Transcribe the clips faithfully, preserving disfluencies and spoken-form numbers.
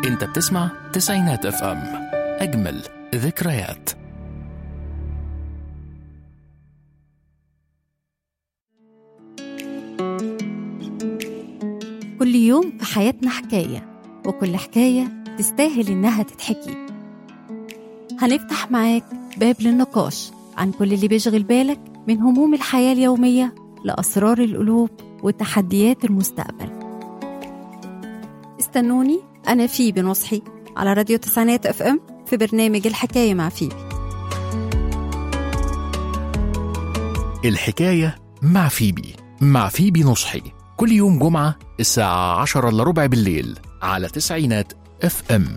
انت بتسمع تسعينات اف ام، اجمل ذكريات. كل يوم في حياتنا حكاية، وكل حكاية تستاهل إنها تتحكي. هنفتح معاك باب للنقاش عن كل اللي بيشغل بالك، من هموم الحياة اليومية لأسرار القلوب وتحديات المستقبل. استنوني، أنا فيبي نصحي على راديو تسعينات اف ام في برنامج الحكاية مع فيبي. الحكاية مع فيبي مع فيبي نصحي كل يوم جمعة الساعة عشرة إلا ربع بالليل على تسعينات اف ام.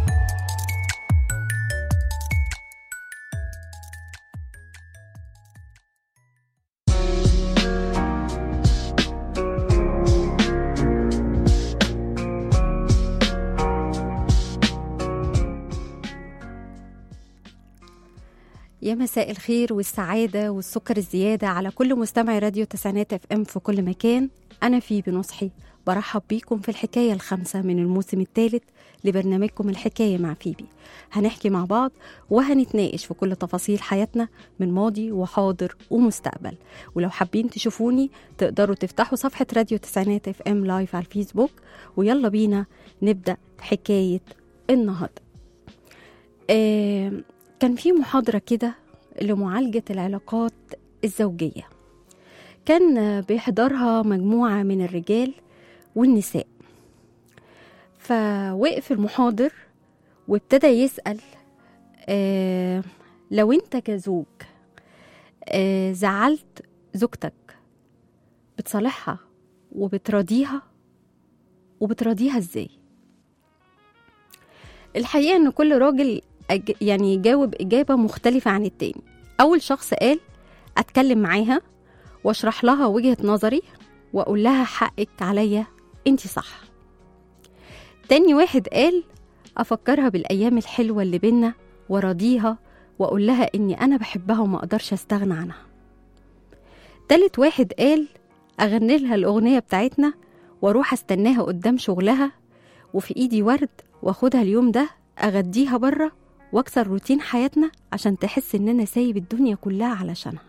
يا مساء الخير والسعادة والسكر الزيادة على كل مستمعي راديو تسعينات اف ام في كل مكان. أنا فيبي نصحي برحب بيكم في الحكاية الخامسة من الموسم الثالث لبرنامجكم الحكاية مع فيبي. هنحكي مع بعض وهنتناقش في كل تفاصيل حياتنا من ماضي وحاضر ومستقبل. ولو حابين تشوفوني تقدروا تفتحوا صفحة راديو تسعينات اف ام لايف على الفيسبوك. ويلا بينا نبدأ حكاية النهاردة. آه كان في محاضرة كده لمعالجة العلاقات الزوجية، كان بيحضرها مجموعة من الرجال والنساء. فوقف المحاضر وابتدى يسأل آه لو انت كزوج آه زعلت زوجتك، بتصالحها وبتراضيها وبتراضيها ازاي؟ الحقيقة ان كل راجل يعني يجاوب إجابة مختلفة عن التاني. أول شخص قال أتكلم معاها واشرح لها وجهة نظري وأقول لها حقك عليا، انتي صح. تاني واحد قال أفكرها بالأيام الحلوة اللي بينا وراضيها وأقول لها إني أنا بحبها وما أقدرش أستغنى عنها. تالت واحد قال أغني لها الأغنية بتاعتنا وأروح أستناها قدام شغلها وفي إيدي ورد وأخدها اليوم ده أغديها بره واكسر روتين حياتنا عشان تحس ان انا سايب الدنيا كلها علشانها.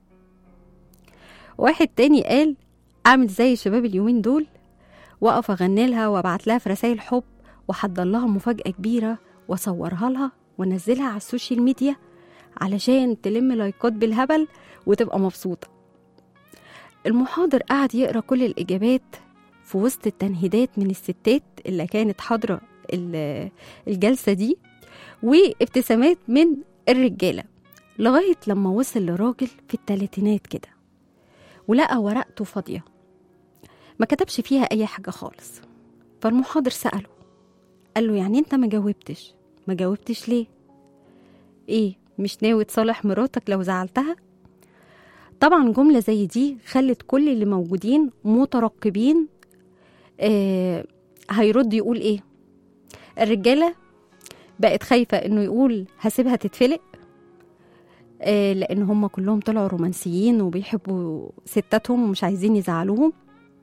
واحد تاني قال اعمل زي شباب اليومين دول واقف اغني لها وابعت لها في رسائل حب واحضر لها مفاجأة كبيرة واصورها لها وانزلها على السوشيال ميديا علشان تلم لايكات بالهبل وتبقى مبسوطة. المحاضر قعد يقرأ كل الإجابات في وسط التنهيدات من الستات اللي كانت حاضرة الجلسة دي وابتسامات من الرجالة، لغاية لما وصل لراجل في الثلاثينات كده ولقى ورقته فاضية ما كتبش فيها أي حاجة خالص. فالمحاضر سأله، قال له يعني انت ما جاوبتش ما جاوبتش ليه؟ ايه، مش ناوي تصالح مراتك لو زعلتها؟ طبعا جملة زي دي خلت كل اللي موجودين مترقبين آه هيرد يقول ايه. الرجالة بقت خايفة انه يقول هسيبها تتفلق آه لان هم كلهم طلعوا رومانسيين وبيحبوا ستاتهم ومش عايزين يزعلوهم.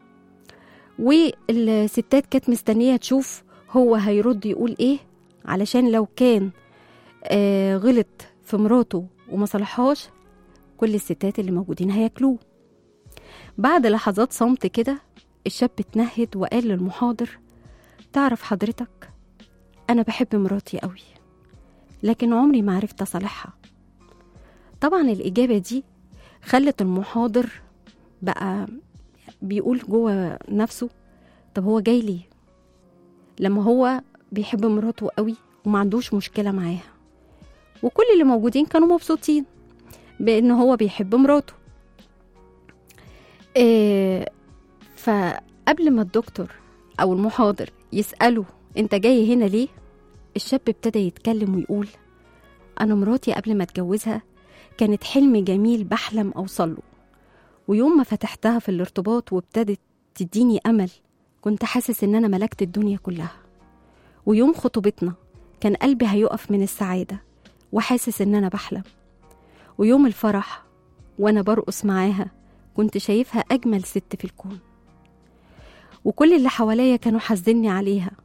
والستات كانت مستنية تشوف هو هيرد يقول ايه، علشان لو كان آه غلط في مراته وما صلحهاش كل الستات اللي موجودين هياكلوه. بعد لحظات صمت كده الشاب اتنهد وقال للمحاضر، تعرف حضرتك أنا بحب مراتي قوي لكن عمري ما عرفت أصالحها. طبعا الإجابة دي خلت المحاضر بقى بيقول جوه نفسه، طب هو جاي ليه لما هو بيحب مراته قوي وما عندوش مشكلة معاها؟ وكل اللي موجودين كانوا مبسوطين بأنه هو بيحب مراته. إيه فقبل ما الدكتور أو المحاضر يسأله انت جاي هنا ليه، الشاب ابتدى يتكلم ويقول انا مراتي قبل ما اتجوزها كانت حلم جميل بحلم اوصله، ويوم ما فتحتها في الارتباط وابتدت تديني امل كنت حاسس ان انا ملكت الدنيا كلها. ويوم خطوبتنا كان قلبي هيقف من السعادة وحاسس ان انا بحلم. ويوم الفرح وانا برقص معاها كنت شايفها اجمل ست في الكون. وكل اللي حواليا كانوا حزني عليها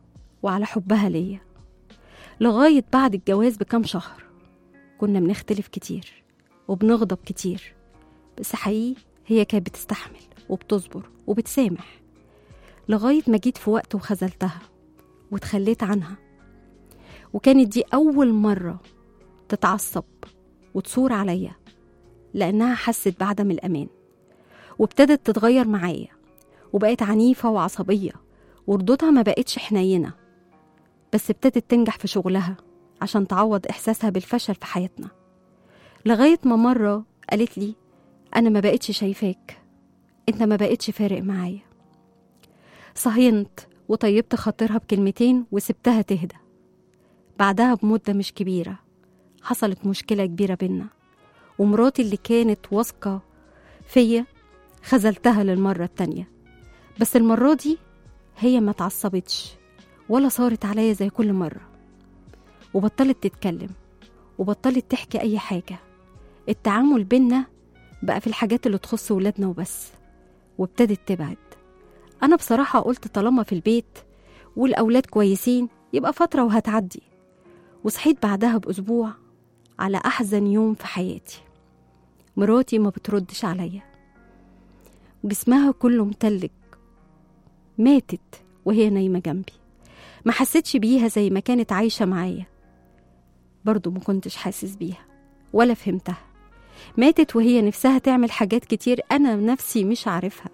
وعلى حبها ليا. لغاية بعد الجواز بكام شهر كنا بنختلف كتير وبنغضب كتير، بس حقيقي هي كانت بتستحمل وبتصبر وبتسامح، لغاية ما جيت في وقت وخذلتها وتخليت عنها. وكانت دي أول مرة تتعصب وتصور عليا، لأنها حست بعدم الأمان وابتدت تتغير معايا وبقت عنيفة وعصبية، وردودها ما بقتش حنينة، بس ابتدت تنجح في شغلها عشان تعوض إحساسها بالفشل في حياتنا. لغاية ما مرة قالت لي أنا ما بقتش شايفاك، أنت ما بقتش فارق معايا. صهينت وطيبت خاطرها بكلمتين وسبتها تهدى. بعدها بمدة مش كبيرة حصلت مشكلة كبيرة بينا، ومراتي اللي كانت واثقة فيا خذلتها للمرة التانية. بس المرة دي هي ما تعصبتش ولا صارت عليا زي كل مرة، وبطلت تتكلم وبطلت تحكي أي حاجة. التعامل بينا بقى في الحاجات اللي تخص ولادنا وبس، وابتدت تبعد. أنا بصراحة قلت طالما في البيت والأولاد كويسين يبقى فترة وهتعدي. وصحيت بعدها بأسبوع على أحزن يوم في حياتي. مراتي ما بتردش عليا، جسمها كله متلج، ماتت وهي نايمة جنبي. ما حسيتش بيها زي ما كانت عايشة معايا، برضو ما كنتش حاسس بيها ولا فهمتها. ماتت وهي نفسها تعمل حاجات كتير أنا نفسي مش عارفها.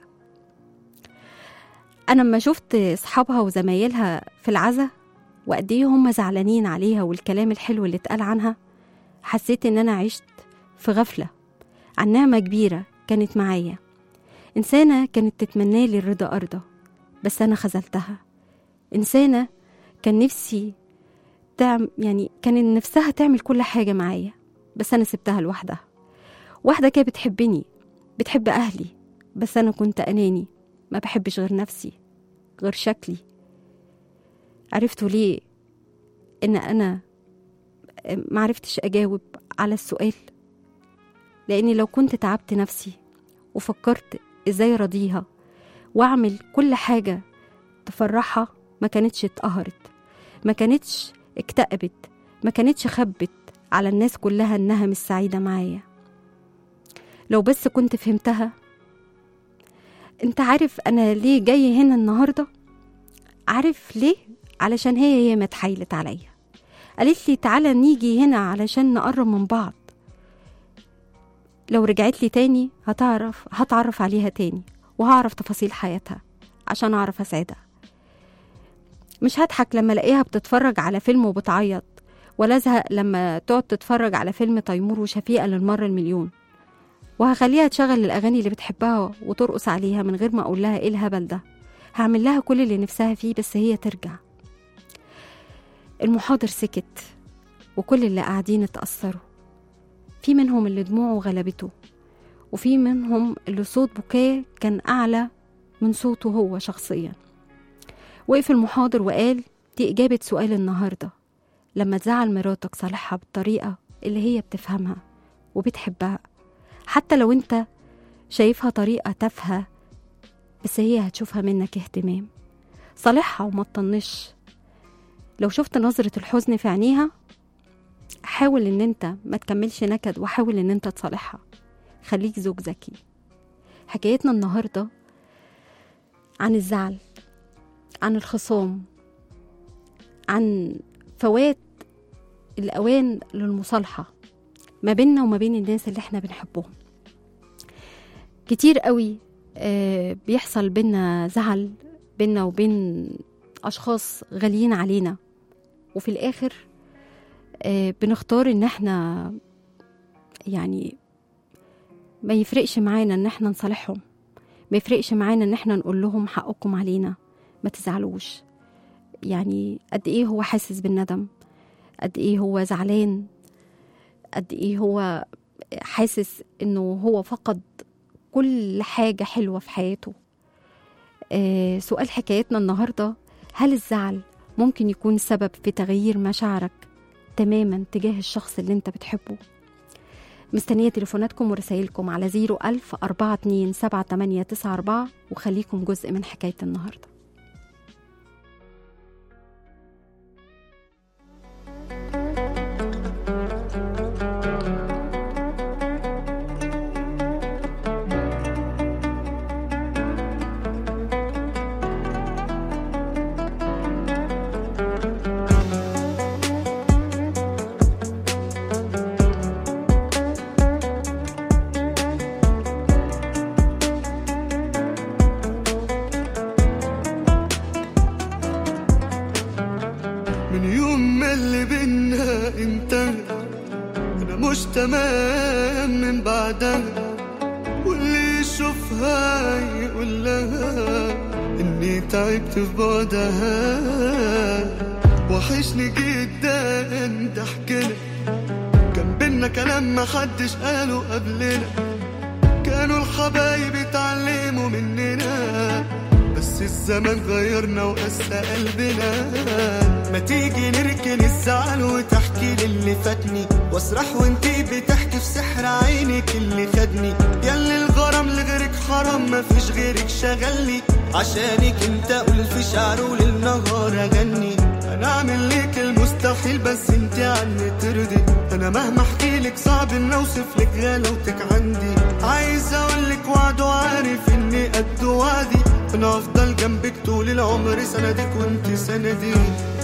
أنا لما شفت أصحابها وزمايلها في العزا وقد إيه هم زعلانين عليها والكلام الحلو اللي اتقال عنها، حسيت إن أنا عشت في غفلة عن نعمة كبيرة كانت معايا. إنسانة كانت تتمنى لي الرضا أرضى، بس أنا خذلتها. إنسانة كان نفسي تعم يعني كان نفسها تعمل كل حاجة معايا، بس أنا سبتها لوحدها. واحدة كانت بتحبني، بتحب أهلي، بس أنا كنت أناني، ما بحبش غير نفسي، غير شكلي. عرفتوا ليه إن أنا معرفتش أجاوب على السؤال؟ لأني لو كنت تعبت نفسي وفكرت إزاي رضيها وأعمل كل حاجة تفرحها، ما كانتش اتقهرت، ما كانتش اكتئبت، ما كانتش خبت على الناس كلها إنها مش سعيدة معايا. لو بس كنت فهمتها. انت عارف أنا ليه جاي هنا النهاردة؟ عارف ليه؟ علشان هي هي ما اتحايلت عليا، قالت لي تعالى نيجي هنا علشان نقرب من بعض. لو رجعت لي تاني هتعرف هتعرف عليها تاني وهعرف تفاصيل حياتها عشان أعرف أساعدها. مش هضحك لما الاقيها بتتفرج على فيلم وبتعيط، ولا ازهق لما تقعد تتفرج على فيلم تيمور وشفيقة للمرة المليون، وهخليها تشغل الأغاني اللي بتحبها وترقص عليها من غير ما أقول لها إيه الهبل ده. هعمل لها كل اللي نفسها فيه بس هي ترجع. المحاضر سكت وكل اللي قاعدين اتأثروا، في منهم اللي دموعه غلبته، وفي منهم اللي صوت بكاه كان أعلى من صوته هو شخصيا. وقف المحاضر وقال دي إجابة سؤال النهاردة: لما تزعل مراتك صالحها بالطريقة اللي هي بتفهمها وبتحبها، حتى لو انت شايفها طريقة تافهة، بس هي هتشوفها منك اهتمام. صالحها وما تطنش. لو شفت نظرة الحزن في عينيها، حاول ان انت ما تكملش نكد وحاول ان انت تصالحها. خليك زوج ذكي. حكايتنا النهاردة عن الزعل، عن الخصام، عن فوات الأوان للمصالحة ما بيننا وما بين الناس اللي احنا بنحبهم. كتير قوي آه بيحصل بينا زعل بينا وبين أشخاص غاليين علينا، وفي الآخر آه بنختار ان احنا يعني ما يفرقش معانا ان احنا نصالحهم، ما يفرقش معانا ان احنا نقول لهم حقكم علينا، ما تزعلوش. يعني قد ايه هو حاسس بالندم، قد ايه هو زعلان، قد ايه هو حاسس انه هو فقد كل حاجة حلوة في حياته. آه سؤال حكايتنا النهاردة: هل الزعل ممكن يكون سبب في تغيير مشاعرك تماما تجاه الشخص اللي انت بتحبه؟ مستنية تليفوناتكم ورسائلكم على زيرو ألف أربعة اتنين سبعة تمانية تسعة أربعة، وخليكم جزء من حكاية النهاردة. من يوم ما اللي بينا انتهى انا مش تمام من بعدها، واللي يشوفها يقول لها اني تعبت في بعدها. وحشني جدا ضحكنا، كان بينا كلام محدش قاله قبلنا، كانوا الحبايب اتعلموا مننا، بس الزمن غيرنا وقسى قلبنا. ما تيجي نركن الزعل وتحكي لي اللي فاتني، واسرح وانتي بتحكي في سحر عينك اللي خدني. ياللي الغرام لغيرك حرام، مفيش غيرك شغلني، عشانك انت اقول في شعر وللنهار اغني. انا اعمل ليك المستحيل بس انتي عني ترضي، انا مهما احكي لك صعب ان اوصف لك غلاوتك عندي. عايز اقول لك وعد وعارف اني قد وعدي، انا افضل جنبك طول العمر سندك وانت سندي.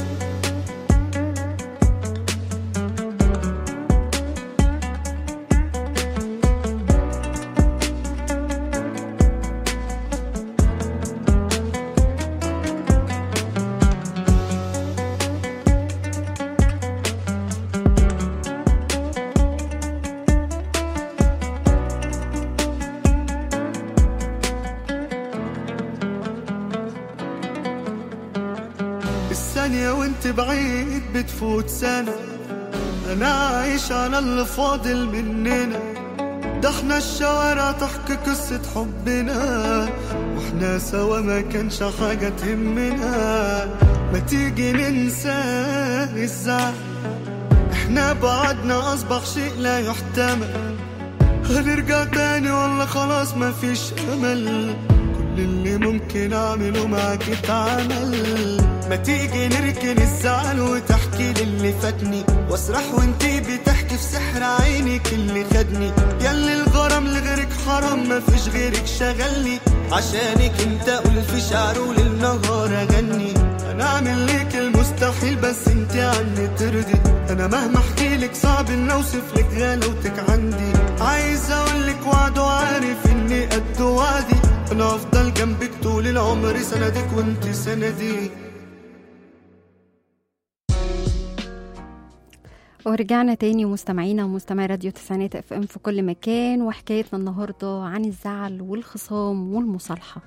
الثانية وانت بعيد بتفوت سنة، انا عايش على اللي فاضل مننا. ده احنا الشوارع تحكي قصة حبنا، واحنا سوا ما كانش حاجة تهمنا. ما تيجي ننسى الزعل، احنا بعدنا اصبح شيء لا يحتمل. هنرجع تاني ولا خلاص ما فيش امل، كل اللي ممكن اعمله معاك اتعمل. ما تيجي نركن الزعل وتحكي لي اللي فاتني، واسرح وانتي بتحكي في سحر عينك اللي خدني. ياللي الغرام لغيرك حرام، مفيش غيرك شغلني، عشانك انت اقول في شعر وللنهار اغني. انا اعمل ليك المستحيل بس انتي عني ترضي، انا مهما احكي لك صعب ان اوصف لك غلاوتك عندي. عايز اقول لك وعد وعارف اني قد وعدي، انا افضل جنبك طول العمر سندك وانتي سندي. ورجعنا تاني مستمعينا ومستمعي راديو تسعينات اف ام في كل مكان، وحكايتنا النهارده عن الزعل والخصام والمصالحه.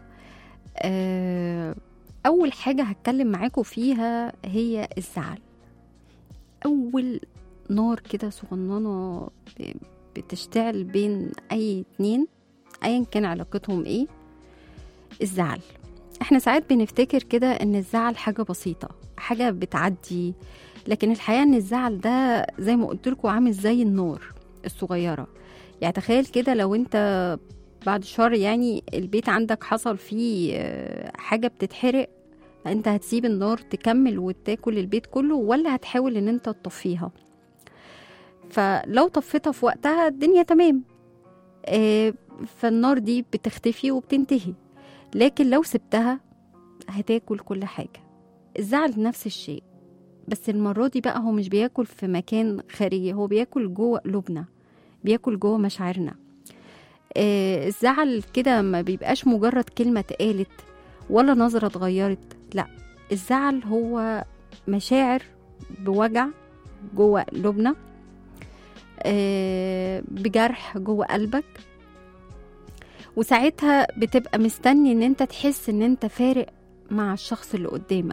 اول حاجه هتكلم معاكم فيها هي الزعل. اول نار كده صغننه بتشتعل بين اي اتنين ايا كان علاقتهم ايه، الزعل. احنا ساعات بنفتكر كده ان الزعل حاجه بسيطه، حاجه بتعدي، لكن الحقيقة ان الزعل ده زي ما قلت لكم عامل زي النار الصغيرة. يعني تخيل كده لو انت بعد شهر يعني البيت عندك حصل فيه حاجة بتتحرق، انت هتسيب النار تكمل وتاكل البيت كله، ولا هتحاول ان انت تطفيها؟ فلو طفيتها في وقتها الدنيا تمام، فالنار دي بتختفي وبتنتهي، لكن لو سبتها هتاكل كل حاجة. الزعل نفس الشيء، بس المرة دي بقى هو مش بياكل في مكان خارجي، هو بياكل جوه قلوبنا، بياكل جوه مشاعرنا. آه الزعل كده ما بيبقاش مجرد كلمة اتقالت ولا نظرة اتغيرت، لا، الزعل هو مشاعر بوجع جوه قلوبنا، آه بجرح جوه قلبك، وساعتها بتبقى مستني ان انت تحس ان انت فارق مع الشخص اللي قدامك.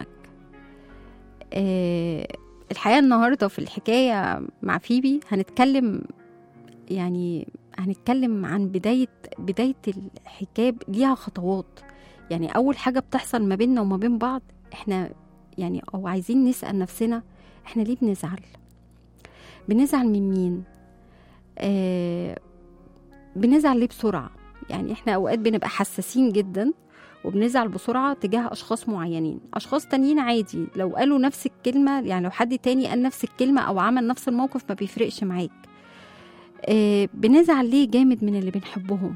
أه الحقيقة النهاردة في الحكاية مع فيبي هنتكلم يعني هنتكلم عن بداية بداية الحكاية ليها خطوات. يعني أول حاجة بتحصل ما بيننا وما بين بعض، احنا يعني أو عايزين نسأل نفسنا احنا ليه بنزعل؟ بنزعل من مين؟ أه بنزعل ليه بسرعة؟ يعني احنا أوقات بنبقى حساسين جدا وبنزعل بسرعة تجاه أشخاص معينين. أشخاص تانيين عادي لو قالوا نفس الكلمة، يعني لو حد تاني قال نفس الكلمة أو عمل نفس الموقف ما بيفرقش معاك. آه بنزعل ليه جامد من اللي بنحبهم؟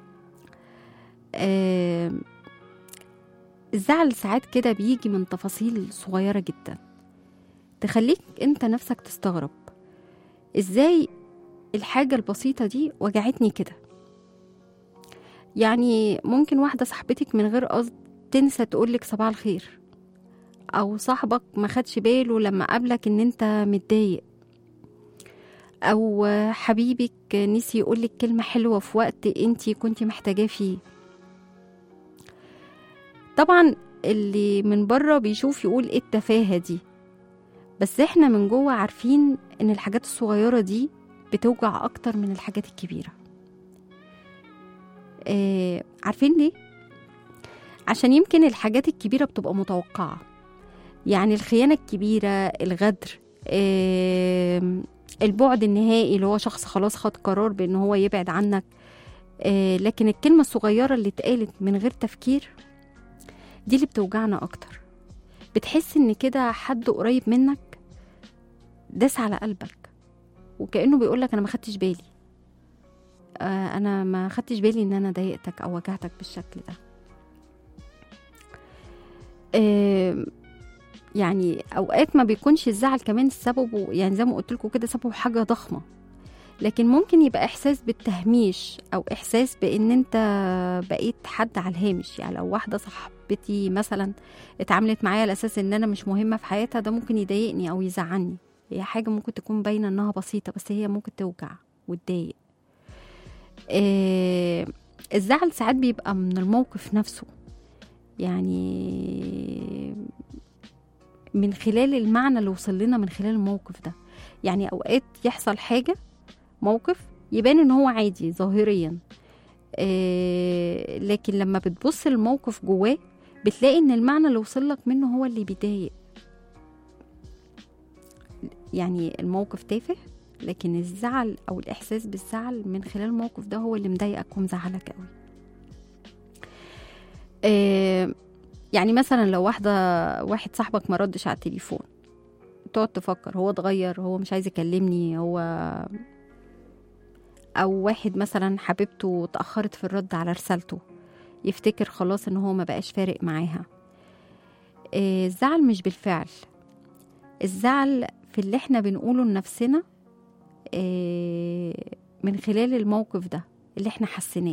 آه الزعل ساعات كده بيجي من تفاصيل صغيرة جدا تخليك انت نفسك تستغرب ازاي الحاجة البسيطة دي وجعتني كده. يعني ممكن واحدة صاحبتك من غير قصد تنسى تقولك صباح الخير، أو صاحبك ما خدش باله لما قابلك إن أنت متضايق، أو حبيبك نسي يقولك كلمة حلوة في وقت أنت كنت محتاجاه فيه. طبعا اللي من بره بيشوف يقول ايه التفاهة دي، بس احنا من جوه عارفين ان الحاجات الصغيرة دي بتوجع اكتر من الحاجات الكبيرة. اه عارفين ليه؟ عشان يمكن الحاجات الكبيرة بتبقى متوقعة، يعني الخيانة الكبيرة، الغدر، اه البعد النهائي اللي هو شخص خلاص خد قرار بان هو يبعد عنك. اه لكن الكلمة الصغيرة اللي اتقالت من غير تفكير دي اللي بتوجعنا اكتر. بتحس ان كده حد قريب منك داس على قلبك، وكأنه بيقولك انا ما خدتش بالي، آه انا ما خدتش بالي ان انا ضايقتك او وجعتك بالشكل ده. آه يعني اوقات ما بيكونش الزعل كمان سببه، يعني زي ما قلت لكم كده، سببه حاجة ضخمة، لكن ممكن يبقى احساس بالتهميش او احساس بان انت بقيت حد على الهامش. يعني لو واحده صاحبتي مثلا اتعاملت معايا على اساس ان انا مش مهمه في حياتها، ده ممكن يضايقني او يزعلني. هي حاجه ممكن تكون باينه انها بسيطه، بس هي ممكن توجع وتضايق. آه الزعل ساعات بيبقى من الموقف نفسه، يعني من خلال المعنى اللي وصل لنا من خلال الموقف ده. يعني اوقات يحصل حاجه، موقف يبان ان هو عادي ظاهريا، آه لكن لما بتبص الموقف جواه بتلاقي ان المعنى اللي وصلك منه هو اللي بيضايق. يعني الموقف تافه، لكن الزعل او الاحساس بالزعل من خلال الموقف ده هو اللي مضايقك ومزعلك قوي. آه يعني مثلا لو واحده واحد صاحبك ما ردش على التليفون، تقعد تفكر هو اتغير، هو مش عايز يكلمني، هو او واحد مثلا حبيبته اتأخرت في الرد على رسالته، يفتكر خلاص ان هو ما بقاش فارق معاها. آه الزعل مش بالفعل، الزعل في اللي احنا بنقوله لنفسنا آه من خلال الموقف ده اللي احنا حسيناه.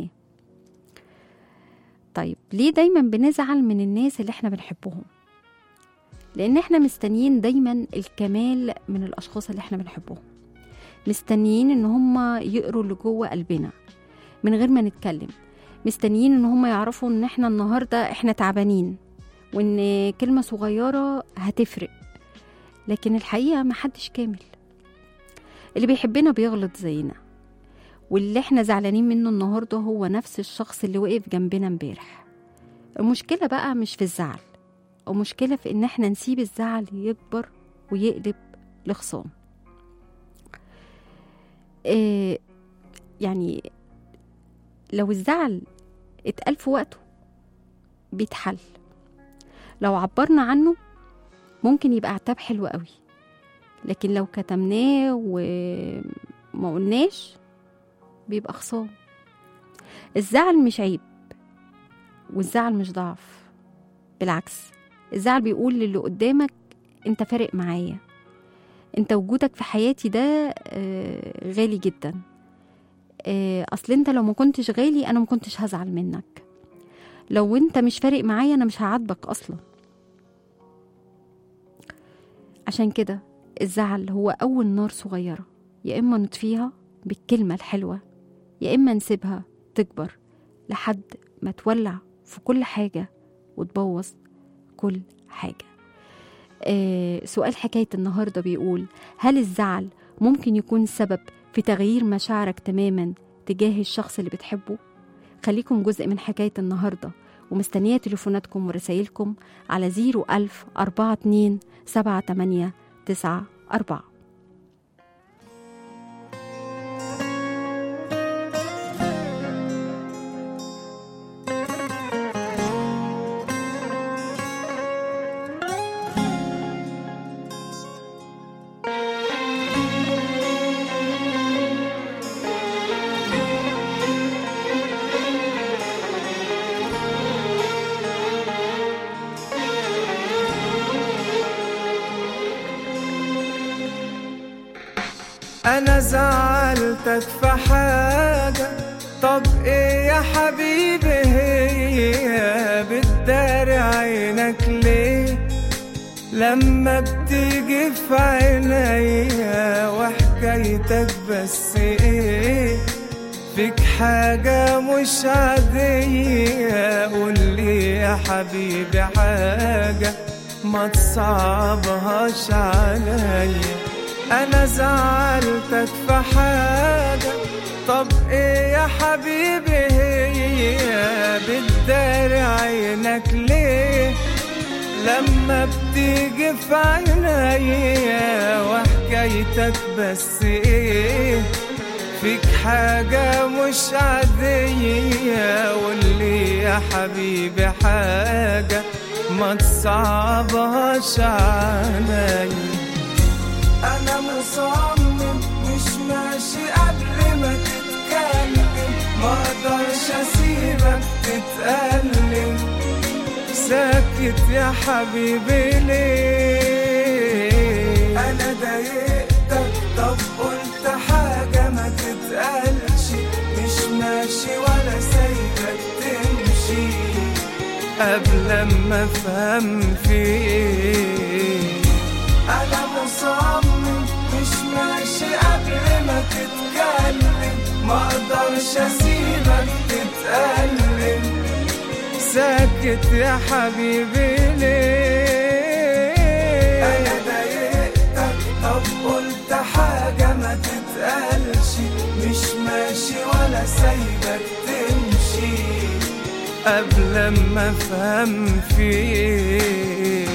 طيب ليه دايما بنزعل من الناس اللي احنا بنحبهم؟ لان احنا مستنيين دايما الكمال من الاشخاص اللي احنا بنحبهم، مستنيين ان هم يقروا اللي جوه قلبنا من غير ما نتكلم، مستنيين ان هم يعرفوا ان احنا النهارده احنا تعبانين، وان كلمه صغيره هتفرق. لكن الحقيقه ما حدش كامل، اللي بيحبنا بيغلط زينا، واللي احنا زعلانين منه النهارده هو نفس الشخص اللي وقف جنبنا امبارح. المشكله بقى مش في الزعل، المشكله في ان احنا نسيب الزعل يكبر ويقلب لخصام. إيه يعني لو الزعل اتقال في وقته بيتحل، لو عبرنا عنه ممكن يبقى عتاب حلو قوي، لكن لو كتمناه وما قلناش بيبقى خصام. الزعل مش عيب، والزعل مش ضعف، بالعكس الزعل بيقول للي قدامك انت فارق معايا، انت وجودك في حياتي ده غالي جدا، اصل انت لو ما كنتش غالي انا ما كنتش هزعل منك، لو انت مش فارق معايا انا مش هعاتبك اصلا. عشان كده الزعل هو اول نار صغيرة، يا اما نطفيها بالكلمة الحلوة، يا اما نسيبها تكبر لحد ما تولع في كل حاجة وتبوظ كل حاجة. آه سؤال حكاية النهاردة بيقول: هل الزعل ممكن يكون سبب في تغيير مشاعرك تماما تجاه الشخص اللي بتحبه؟ خليكم جزء من حكاية النهاردة، ومستنية تليفوناتكم ورسائلكم على زيرو ألف أربعة اتنين سبعة تمانية تسعة أربعة. أنا زعلتك في حاجة، طب إيه يا حبيبي هي؟ بتداري عينك ليه؟ لما بتيجي في عينيا وحكايتك بس ايه، فيك حاجة مش عادية، قولي يا حبيبي حاجة ما تصعبهاش عليا. انا زعلتك في حاجة، طب ايه يا حبيبي هي، بتداري عينك ليه لما بتيجي في عينيا وحكايتك بس ايه، فيك حاجة مش عادية، قولي يا حبيبي حاجة ما تصعبهاش عليا. أنا مصمم مش ماشي قبل ما تتكلم، ما اقدرش أسيبك تتألم، ساكت يا حبيبي ليه؟ أنا ضايقتك طب قلت حاجة ما تتقالش، مش ماشي ولا سايبك تمشي قبل ما أفهم فيه. أنا مصمم مش ماشي قبل ما تتكلم، ما اقدرش أسيبك تتألم، ساكت يا حبيبي ليه؟ أنا ضايقتك طب قلت حاجة ما تتقالش، مش ماشي ولا سايبك تمشي قبل ما أفهم فيه.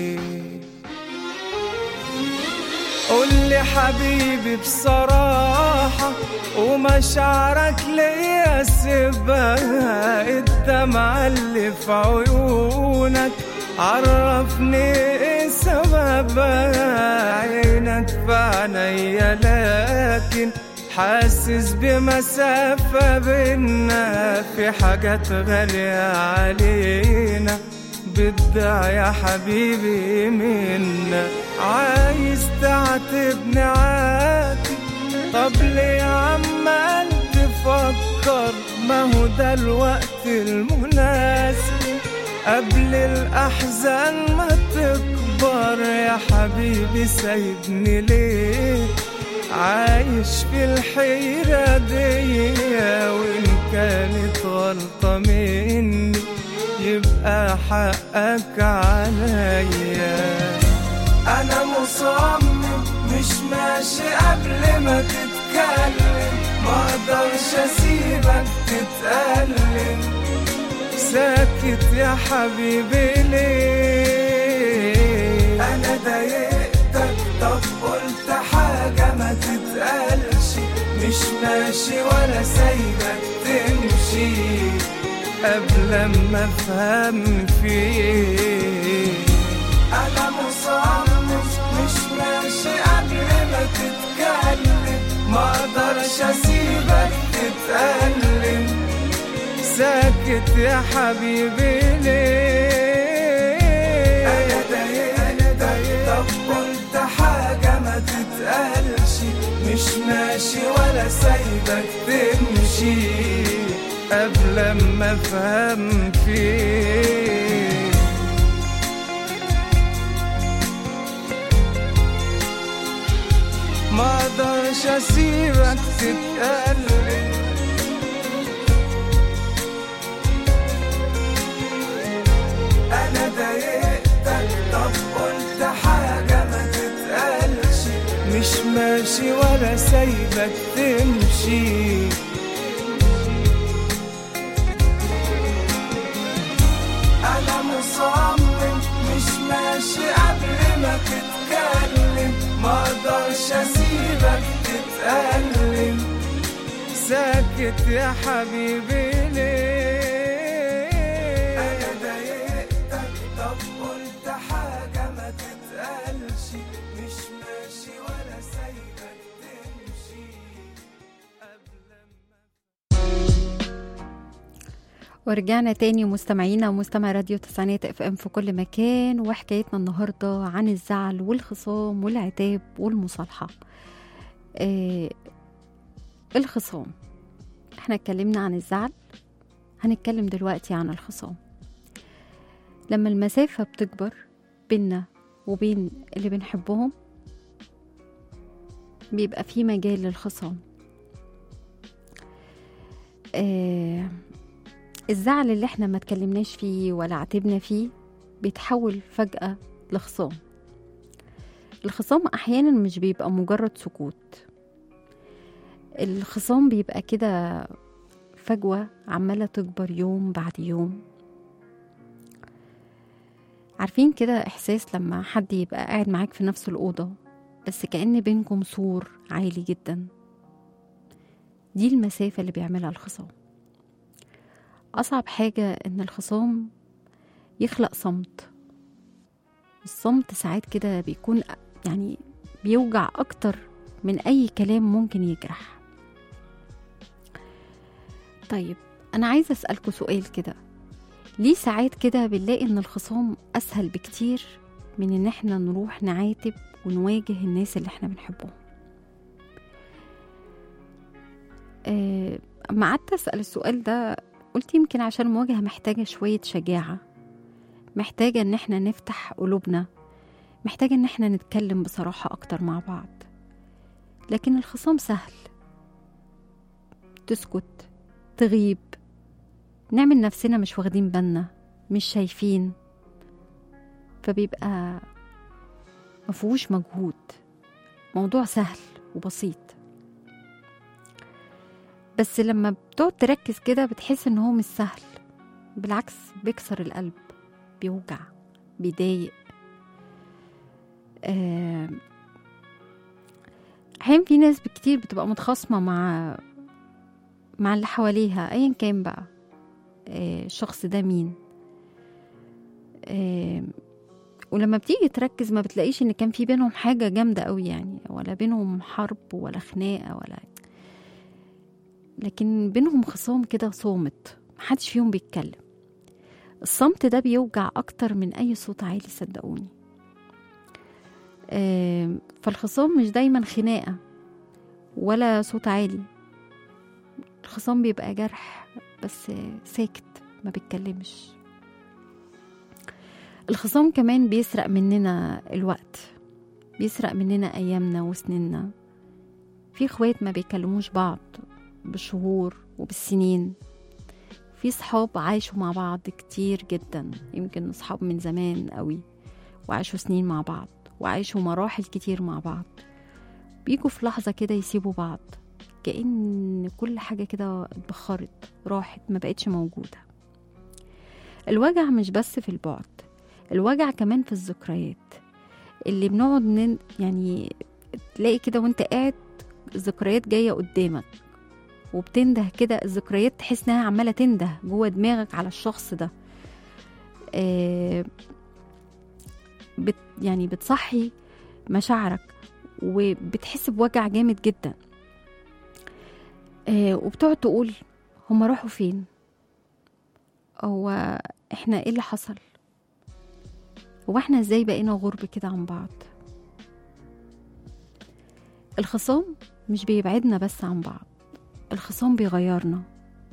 قولي حبيبي بصراحة ومشاعرك ليا سيبها، الدمعة اللي في عيونك عرفني ايه سببها، عينك في عينيا لكن حاسس بمسافة بينا، في حاجات غالية علينا بدع يا حبيبي منا، عايز تعاتبني عاتب، طب ليه عمال تفكر، ما هو ده الوقت المناسب قبل الأحزان ما تكبر، يا حبيبي سايبني ليه عايش في الحيرة دي، وإن كانت غلطة مني يبقى حقك عليا. أنا مصمم مش ماشي قبل ما تتكلم، ما اقدرش أسيبك تتألم، ساكت يا حبيبي ليه؟ أنا ضايقتك طب قلت حاجة ما تتقالش، مش ماشي ولا سايبك تمشي قبل ما أفهم فيه. أنا مصمم مش ماشي قبل ما تتكلم، ما اقدرش أسيبك تتألم، ساكت يا حبيبي ليه؟ أنا ضايقتك طب قلت حاجة ما تتقالش، مش ماشي ولا سايبك تمشي قبل ما أفهم فيه. ما اقدرش أسيبك تتألم، أنا ضايقتك طب قلت حاجة ما تتقالش، مش ماشي ولا سايبك تمشي أنا مصمم مش ماشي قبل ما تتكلم، ما اقدرش أسيبك تتألم، ساكت يا حبيبي ليه؟ أنا ضايقتك طب قلت حاجة ما تتقالش، مش ماشي ولا سايبك تمشي قبل ما. ورجعنا تاني مستمعينا ومستمع راديو تسعينات اف ام في كل مكان، وحكايتنا النهاردة عن الزعل والخصام والعتاب والمصالحة. آه الخصام، احنا اتكلمنا عن الزعل، هنتكلم دلوقتي عن الخصام. لما المسافة بتكبر بينا وبين اللي بنحبهم بيبقى في مجال للخصام. آه الزعل اللي احنا ما تكلمناش فيه ولا عاتبنا فيه بيتحول فجأة لخصام. الخصام أحيانا مش بيبقى مجرد سكوت، الخصام بيبقى كده فجوة عمالة تكبر يوم بعد يوم. عارفين كده إحساس لما حد يبقى قاعد معاك في نفس الأوضة بس كأن بينكم سور عالي جدا؟ دي المسافة اللي بيعملها الخصام. أصعب حاجة إن الخصام يخلق صمت. الصمت ساعات كده بيكون يعني بيوجع أكتر من أي كلام ممكن يجرح. طيب أنا عايزة أسألكوا سؤال كده، ليه ساعات كده بنلاقي إن الخصام أسهل بكتير من إن إحنا نروح نعاتب ونواجه الناس اللي إحنا بنحبهم؟ أه أما قعدت أسأل السؤال ده قلت يمكن عشان المواجهة محتاجة شوية شجاعة، محتاجة إن إحنا نفتح قلوبنا، محتاجة إن إحنا نتكلم بصراحة أكتر مع بعض. لكن الخصام سهل، تسكت، تغيب، نعمل نفسنا مش واخدين بالنا، مش شايفين، فبيبقى مفهوش مجهود، موضوع سهل وبسيط. بس لما بتقعد تركز كده بتحس ان هو مش سهل، بالعكس بيكسر القلب، بيوجع، بيضايق. احيانا في ناس كتير بتبقى متخاصمة مع مع اللي حواليها ايا كان بقى آه الشخص ده مين. آه ولما بتيجي تركز ما بتلاقيش ان كان في بينهم حاجة جامدة قوي يعني، ولا بينهم حرب ولا خناقة ولا، لكن بينهم خصام كده صامت، محدش فيهم بيتكلم. الصمت ده بيوجع اكتر من اي صوت عالي صدقوني. آه فالخصام مش دايما خناقة ولا صوت عالي، الخصام بيبقى جرح بس ساكت ما بيتكلمش. الخصام كمان بيسرق مننا الوقت، بيسرق مننا أيامنا وسنيننا. في اخوات ما بيكلموش بعض بالشهور وبالسنين، في صحاب عايشوا مع بعض كتير جدا، يمكن صحاب من زمان قوي وعاشوا سنين مع بعض وعايشوا مراحل كتير مع بعض، بيجوا في لحظة كده يسيبوا بعض كأن كل حاجة كده اتبخرت، راحت، ما بقتش موجودة. الوجع مش بس في البعد، الوجع كمان في الذكريات اللي بنقعد نن... يعني تلاقي كده وانت قاعد الذكريات جاية قدامك وبتنده كده، الذكريات تحس انها عمالة تنده جوه دماغك على الشخص ده. آه بت... يعني بتصحي مشاعرك وبتحس بوجع جامد جدا. آه وبتقعد تقول هما راحوا فين، هو احنا ايه اللي حصل، هو احنا ازاي بقينا غرب كده عن بعض. الخصام مش بيبعدنا بس عن بعض، الخصام بيغيرنا.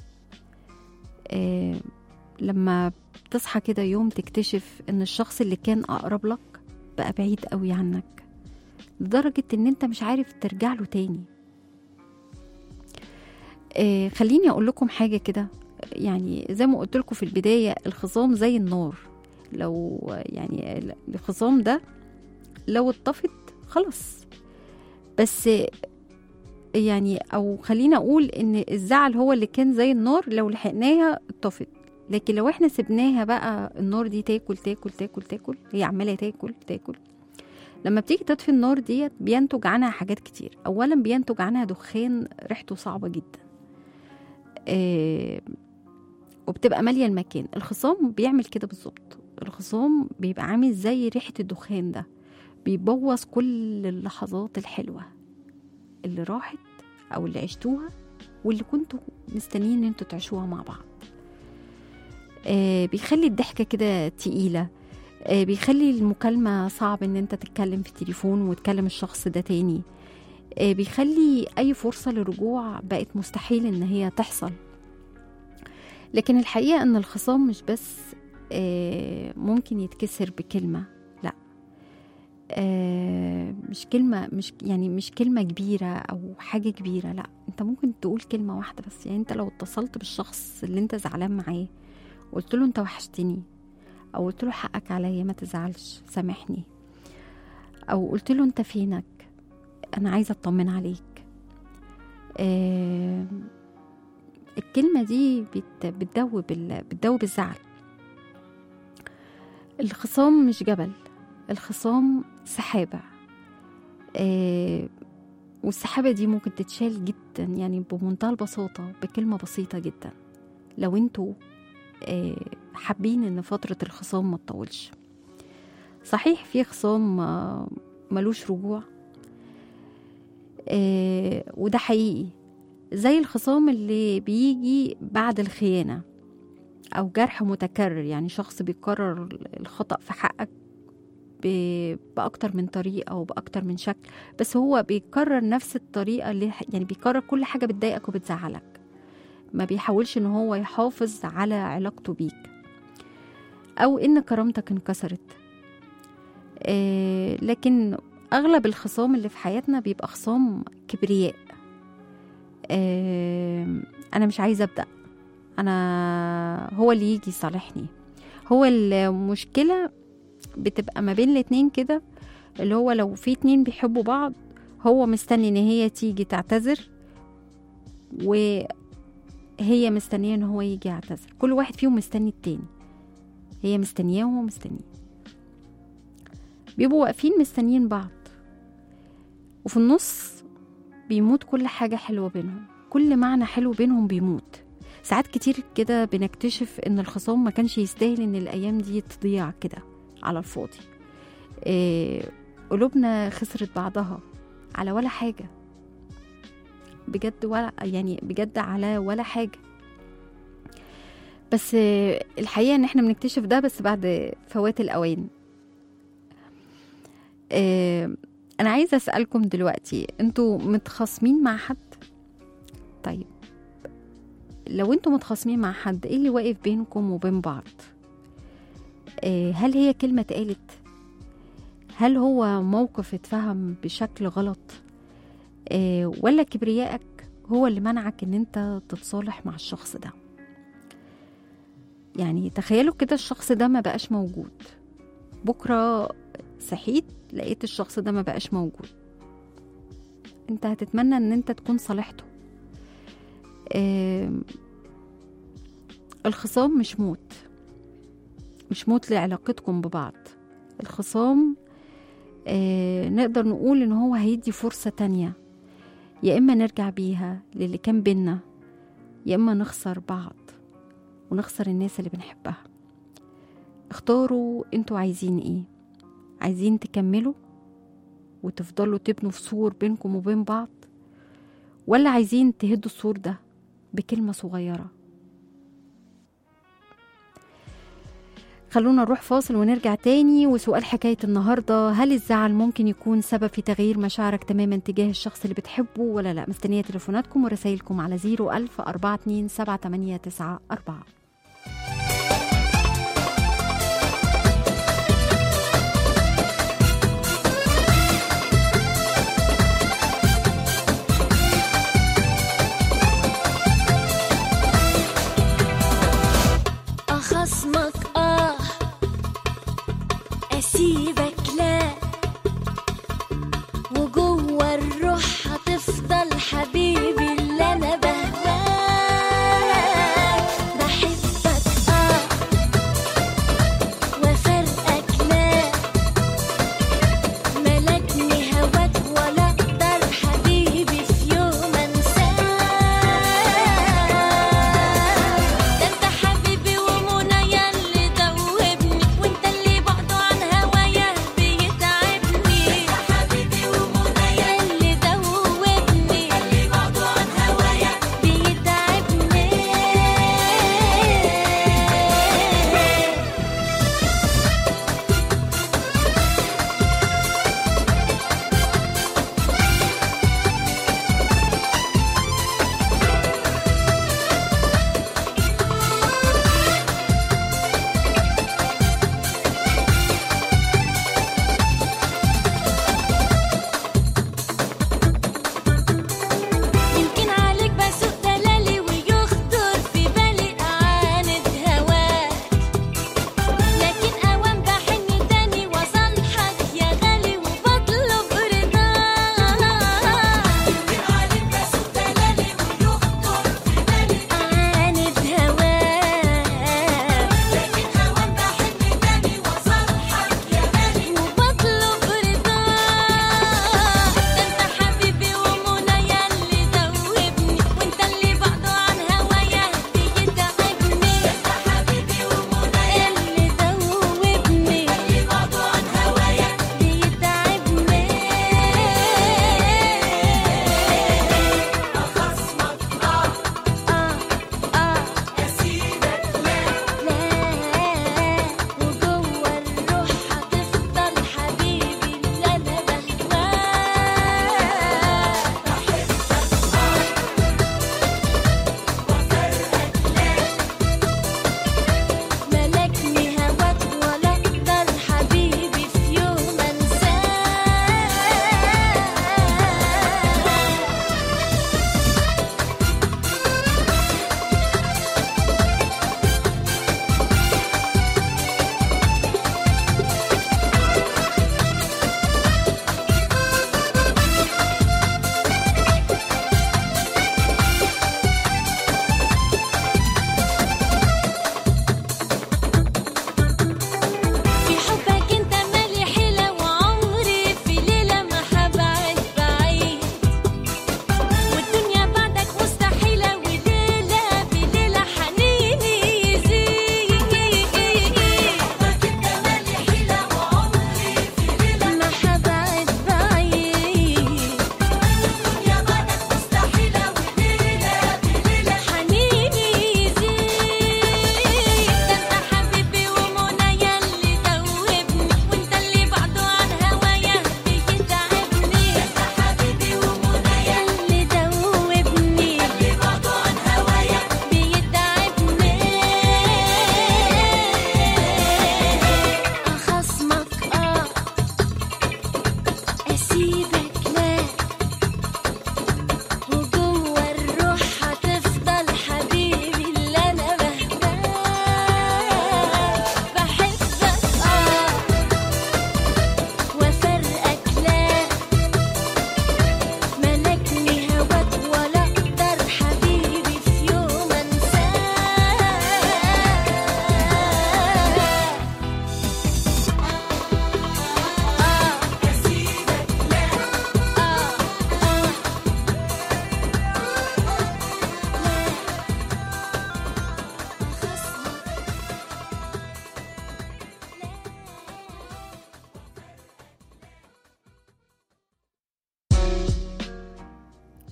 آه لما بتصحى كده يوم تكتشف ان الشخص اللي كان اقرب لك بقى بعيد قوي عنك لدرجة ان انت مش عارف ترجع له تاني. آه خليني اقول لكم حاجة كده، يعني زي ما قلت لكم في البداية الخصام زي النار، لو يعني الخصام ده لو اتطفت خلاص، بس يعني او خلينا اقول ان الزعل هو اللي كان زي النار، لو لحقناها اتطفت. لكن لو احنا سبناها بقى النار دي تاكل تاكل تاكل تاكل، هي عماله تاكل تاكل، لما بتيجي تطفي النار دي بينتج عنها حاجات كتير. اولا بينتج عنها دخان ريحته صعبه جدا، آه وبتبقى ماليه المكان. الخصام بيعمل كده بالظبط، الخصام بيبقى عامل زي ريحه الدخان ده، بيبوظ كل اللحظات الحلوه اللي راحت او اللي عشتوها واللي كنتوا مستنيين ان انتوا تعيشوها مع بعض. آه بيخلي الضحكه كده تقيله، آه بيخلي المكالمه صعب ان انت تتكلم في التليفون وتكلم الشخص ده تاني، آه بيخلي اي فرصه للرجوع بقت مستحيل ان هي تحصل. لكن الحقيقه ان الخصام مش بس آه ممكن يتكسر بكلمه، لا، آه مش كلمة مش يعني مش كلمة كبيرة أو حاجة كبيرة، لا، أنت ممكن تقول كلمة واحدة بس. يعني أنت لو اتصلت بالشخص اللي أنت زعلان معاه وقلت له أنت وحشتني، أو قلت له حقك عليا ما تزعلش سامحني، أو قلت له أنت فينك أنا عايزة أطمن عليك، آه الكلمة دي بت بتدوب بتدوب الزعل. الخصام مش جبل، الخصام سحابة، آه والسحابة دي ممكن تتشال جدا، يعني بمنتهى البساطة، بكلمة بسيطة جدا، لو انتوا آه حابين ان فترة الخصام ما تطولش. صحيح في خصام آه ملوش رجوع، آه وده حقيقي، زي الخصام اللي بيجي بعد الخيانة أو جرح متكرر، يعني شخص بيكرر الخطأ في حقك بأكتر من طريقة أو بأكتر من شكل، بس هو بيكرر نفس الطريقة اللي يعني بيكرر كل حاجة بتضايقك وبتزعلك، ما بيحاولش إن هو يحافظ على علاقته بيك، أو إن كرامتك انكسرت. آه لكن أغلب الخصام اللي في حياتنا بيبقى خصام كبرياء. آه أنا مش عايزة أبدأ، أنا هو اللي يجي يصالحني. هو المشكلة بتبقى ما بين الاتنين كده، اللي هو لو في اتنين بيحبوا بعض، هو مستني ان هي تيجي تعتذر وهي مستنية ان هو يجي يعتذر، كل واحد فيهم مستني التاني، هي مستنياه وهو مستنيه، بيبقوا واقفين مستنيين بعض، وفي النص بيموت كل حاجة حلوة بينهم، كل معنى حلو بينهم بيموت. ساعات كتير كده بنكتشف ان الخصام ما كانش يستاهل ان الايام دي تضيع كده على الفاضي. إيه قلوبنا خسرت بعضها على ولا حاجة، بجد ولا يعني بجد على ولا حاجة. بس الحقيقة ان احنا بنكتشف ده بس بعد فوات الاوان. إيه انا عايزة اسألكم دلوقتي، انتوا متخاصمين مع حد؟ طيب لو انتوا متخاصمين مع حد، ايه اللي واقف بينكم وبين بعض؟ إيه هل هي كلمة اتقالت؟ هل هو موقف اتفهم بشكل غلط؟ إيه ولا كبريائك هو اللي منعك ان انت تتصالح مع الشخص ده؟ يعني تخيلوا كده الشخص ده ما بقاش موجود، بكرة صحيت لقيت الشخص ده ما بقاش موجود، انت هتتمنى ان انت تكون صالحته. آه الخصام مش موت، مش موت لعلاقتكم ببعض. الخصام آه نقدر نقول ان هو هيدي فرصة تانية، يا اما نرجع بيها للي كان بينا، يا اما نخسر بعض ونخسر الناس اللي بنحبها. اختاروا انتوا عايزين ايه، عايزين تكملوا وتفضلوا تبنوا في سور بينكم وبين بعض، ولا عايزين تهدوا السور ده بكلمة صغيرة؟ خلونا نروح فاصل ونرجع تاني. وسؤال حكاية النهاردة، هل الزعل ممكن يكون سبب في تغيير مشاعرك تماما تجاه الشخص اللي بتحبه ولا لا؟ مستنية تليفوناتكم ورسائلكم على زيرو ألف أربعة اتنين سبعة تمانية تسعة أربعة. أخصمك آه أسيبك لا، وجوه الروح هتفضل حبيبي اللي أنا بهواك. بحبك آه وفرقك لا، ملكني هواك ولا أقدر حبيبي في يوم أنساك. ده أنت حبيبي ومنى ياللي دوبني، وأنت اللي بعده عن هوايا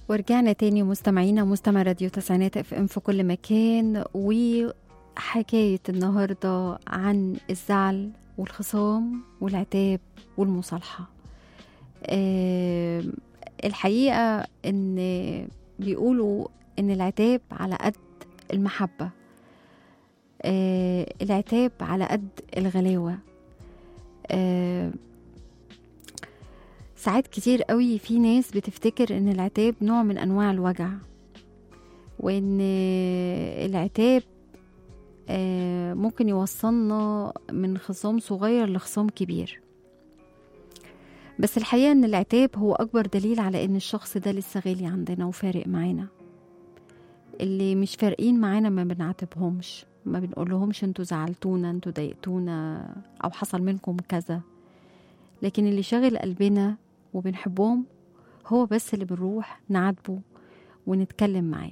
ورجعنا تاني مستمعينا مستمع راديو تسعينات اف ام في كل مكان. وحكاية النهاردة عن الزعل والخصام والعتاب والمصالحة. أه الحقيقة ان بيقولوا ان العتاب على قد المحبة، أه العتاب على قد الغلاوة. أه ساعات كتير قوي في ناس بتفتكر ان العتاب نوع من انواع الوجع، وان العتاب ممكن يوصلنا من خصام صغير لخصام كبير. بس الحقيقة ان العتاب هو اكبر دليل على ان الشخص ده لسه غالي عندنا وفارق معانا. اللي مش فارقين معانا ما بنعاتبهمش، ما بنقولهمش انتوا زعلتونا، انتوا ضايقتونا، او حصل منكم كذا. لكن اللي شاغل قلبنا وبنحبهم هو بس اللي بنروح نعاتبه ونتكلم معاه.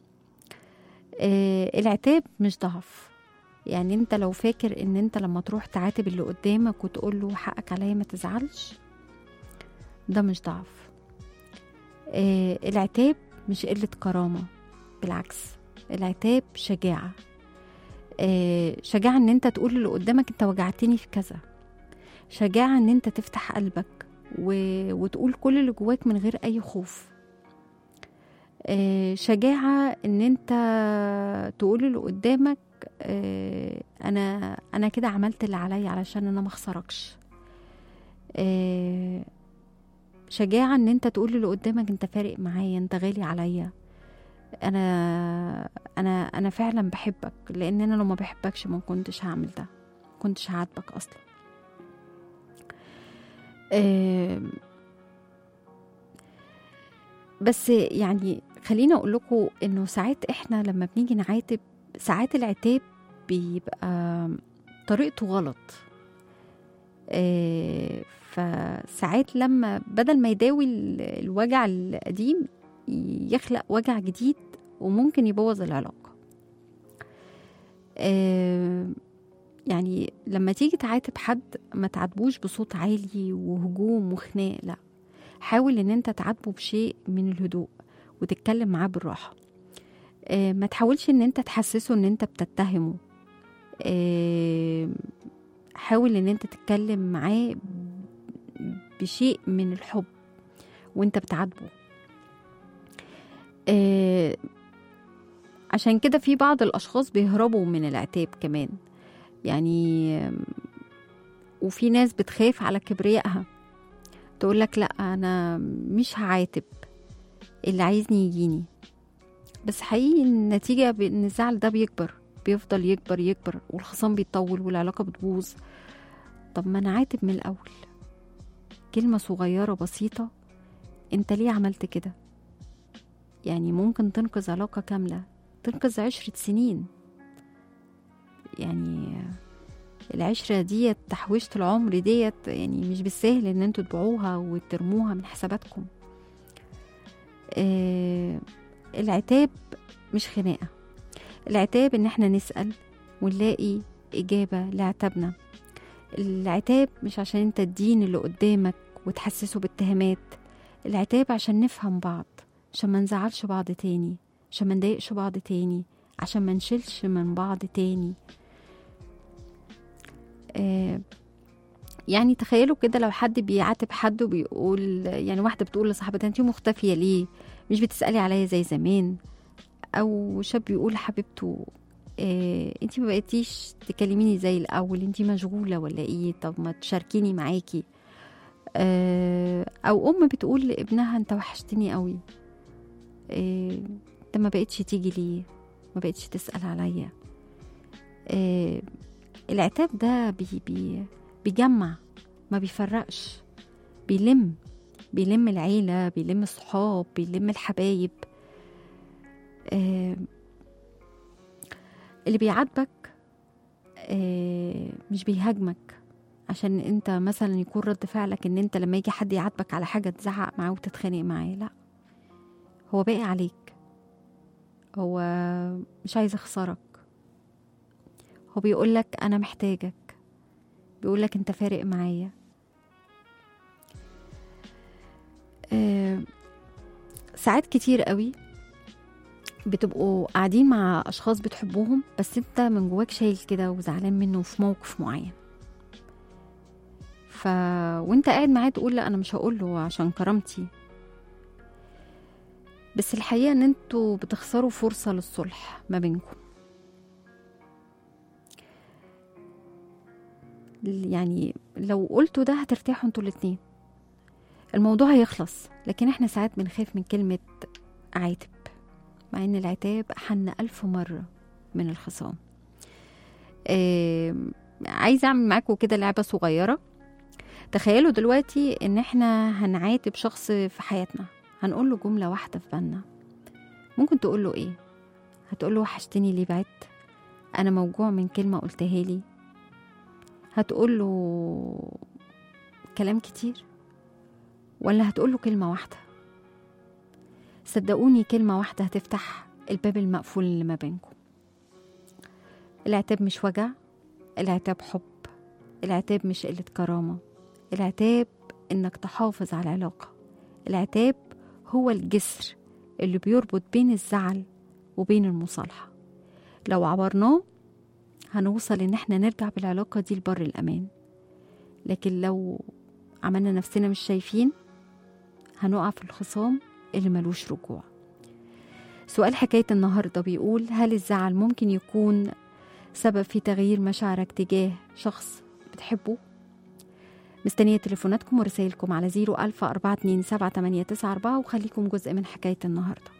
آه العتاب مش ضعف. يعني انت لو فاكر ان انت لما تروح تعاتب اللي قدامك وتقول له حقك عليا ما تزعلش، ده مش ضعف. آه العتاب مش قلة كرامة، بالعكس العتاب شجاعة. آه شجاعة ان انت تقول اللي قدامك انت وجعتني في كذا. شجاعة ان انت تفتح قلبك و... وتقول كل اللي جواك من غير اي خوف. آه شجاعة ان انت تقول اللي قدامك آه انا انا كده عملت اللي عليا علشان انا ما اخسركش. آه شجاعة ان انت تقول اللي قدامك انت فارق معايا، انت غالي عليا، انا انا انا فعلا بحبك، لان انا لو ما بحبكش ما كنتش هعمل ده، ما كنتش هعاتبك اصلا. آه بس يعني خليني اقول لكم انه ساعات احنا لما بنيجي نعاتب، ساعات العتاب بيبقى طريقته غلط. آه فساعات لما بدل ما يداوي الوجع القديم يخلق وجع جديد وممكن يبوظ العلاقة. آه يعني لما تيجي تعاتب حد ما تعاتبوش بصوت عالي وهجوم وخناق، لا، حاول ان انت تعاتبه بشيء من الهدوء وتتكلم معاه بالراحة. اه ما تحاولش ان انت تحسسه ان انت بتتهمه. اه حاول ان انت تتكلم معاه بشيء من الحب وانت بتعاتبه. اه عشان كده في بعض الاشخاص بيهربوا من العتاب كمان، يعني وفي ناس بتخاف على كبريائها، تقول لك لا انا مش هعاتب، اللي عايزني يجيني. بس حقيقي النتيجة ان الزعل ده بيكبر، بيفضل يكبر يكبر والخصام بيطول والعلاقة بتبوظ. طب ما انا عاتب من الاول، كلمة صغيرة بسيطة، انت ليه عملت كده؟ يعني ممكن تنقذ علاقة كاملة، تنقذ عشرة سنين. يعني العشرة ديت تحويشة العمر ديت، يعني مش بالسهل ان انتوا تبيعوها وترموها من حساباتكم. آه العتاب مش خناقة. العتاب ان احنا نسأل ونلاقي اجابة لعتابنا. العتاب مش عشان انت تدين اللي قدامك وتحسسه باتهامات. العتاب عشان نفهم بعض، عشان ما نزعلش بعض تاني، عشان ما نضايقش بعض تاني، عشان ما نشيلش من بعض تاني. آه يعني تخيلوا كده لو حد بيعاتب حد وبيقول، يعني واحدة بتقول لصاحبتها انتي مختفية ليه، مش بتسألي عليا زي زمان. او شاب بيقول لحبيبته آه انتي ما بقيتيش تكلميني زي الاول، انتي مشغولة ولا ايه، طب ما تشاركيني معاكي. آه او ام بتقول لابنها انت وحشتني قوي، آه انت ما بقيتش تيجي ليه، ما بقيتش تسأل عليا. آه العتاب ده بي بي بيجمع، ما بيفرقش، بيلم بيلم العيلة، بيلم الصحاب، بيلم الحبايب. آه اللي بيعاتبك آه مش بيهاجمك عشان انت مثلا يكون رد فعلك ان انت لما يجي حد يعاتبك على حاجة تزعق معاه وتتخانق معاه. لا، هو باقي عليك، هو مش عايز يخسرك، هو بيقولك انا محتاجك، بيقولك انت فارق معايا. أه ساعات كتير قوي بتبقوا قاعدين مع أشخاص بتحبوهم، بس انت من جواك شايل كده وزعلان منه في موقف معين، ف وانت قاعد معاه تقول لا أنا مش هقوله عشان كرامتي، بس الحقيقة ان انتوا بتخسروا فرصة للصلح ما بينكم. يعني لو قلتوا ده هترتاحوا انتوا الاتنين، الموضوع هيخلص. لكن احنا ساعات بنخاف من كلمة عاتب، مع ان العتاب أحن ألف مرة من الخصام. آه عايزة أعمل معاكم كده لعبة صغيرة. تخيلوا دلوقتي ان احنا هنعاتب شخص في حياتنا، هنقول له جملة واحدة في بالنا. ممكن تقول له ايه؟ هتقول له وحشتني ليه بعدت؟ انا موجوع من كلمة قلتها لي؟ هتقول له كلام كتير ولا هتقول له كلمة واحدة؟ صدقوني كلمة واحدة هتفتح الباب المقفول اللي ما بينكم. العتاب مش وجع، العتاب حب، العتاب مش قلة كرامة، العتاب انك تحافظ على العلاقة، العتاب هو الجسر اللي بيربط بين الزعل وبين المصالحة. لو عبرناه هنوصل ان احنا نرجع بالعلاقة دي لبر الأمان، لكن لو عملنا نفسنا مش شايفين هنقع في الخصام اللي ملوش رجوع. سؤال حكاية النهاردة بيقول: هل الزعل ممكن يكون سبب في تغيير مشاعرك تجاه شخص بتحبه؟ مستنية تليفوناتكم ورسائلكم على زيرو ألف أربعة اتنين سبعة تمانية تسعة أربعة، وخليكم جزء من حكاية النهاردة.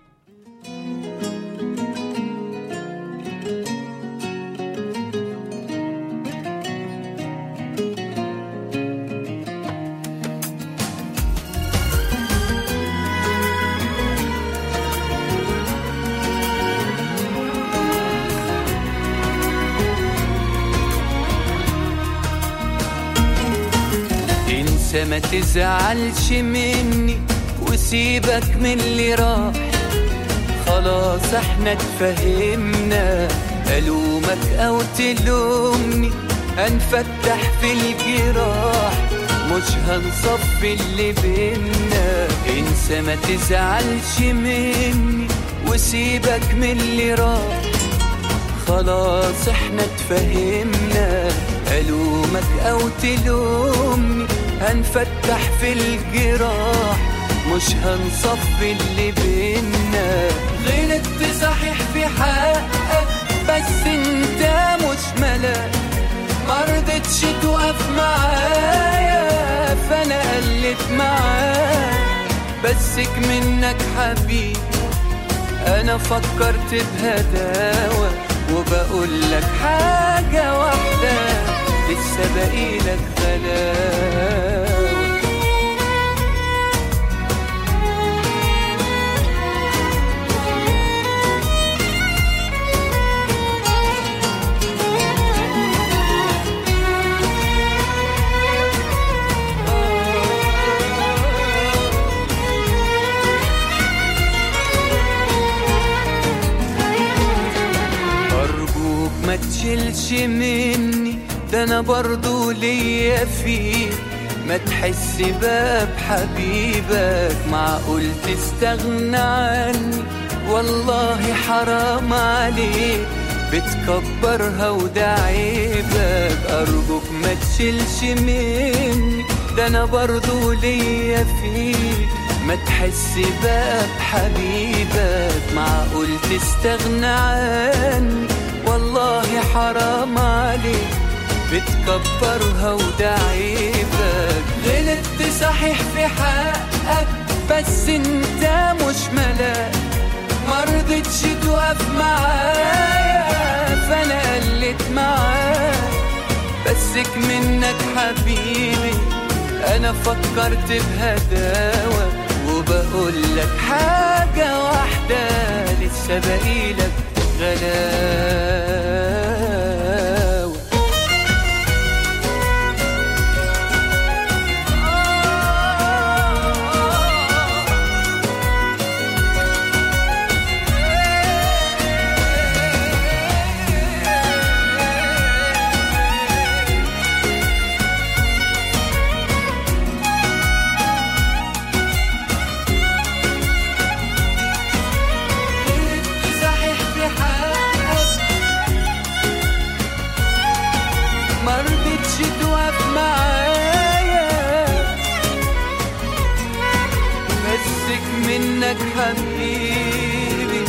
انسى ما تزعلش مني وسيبك من اللي راح، خلاص احنا اتفهمنا، ألومك أو تلومني هنفتح في الجراح، مش هنصفي اللي بينا. انسى ما تزعلش مني وسيبك من اللي راح، خلاص احنا اتفهمنا، ألومك أو تلومني هنفتح في الجراح، مش هنصفي اللي بينا. غلطت صحيح في حقك بس انت مش ملاك، مرضتش تقف معايا فانا قلت معاك، بسك منك حبيبي انا فكرت بهداوة، وبقول لك حاجة واحدة لسه باقيلك غلاوة. ما تشيلش مني ده انا برضو ليا فيك، ما تحس بقى بحبيبك معقول تستغنى عني، والله حرام عليك بتكبرها وده عيبك. ارجوك ما تشيلش مني ده انا برضو ليا فيك، ما تحس بقى بحبيبك معقول تستغنى عني، والله حرام عليك بتكبرها وده عيبك. غلطت صحيح في حقك بس انت مش ملاك، مرضتش تقف معايا فانا قلت معاك، بسك منك حبيبي انا فكرت بهداوة، وبقول لك حاجة واحدة لسه باقيلك غلاوة. حبيبي.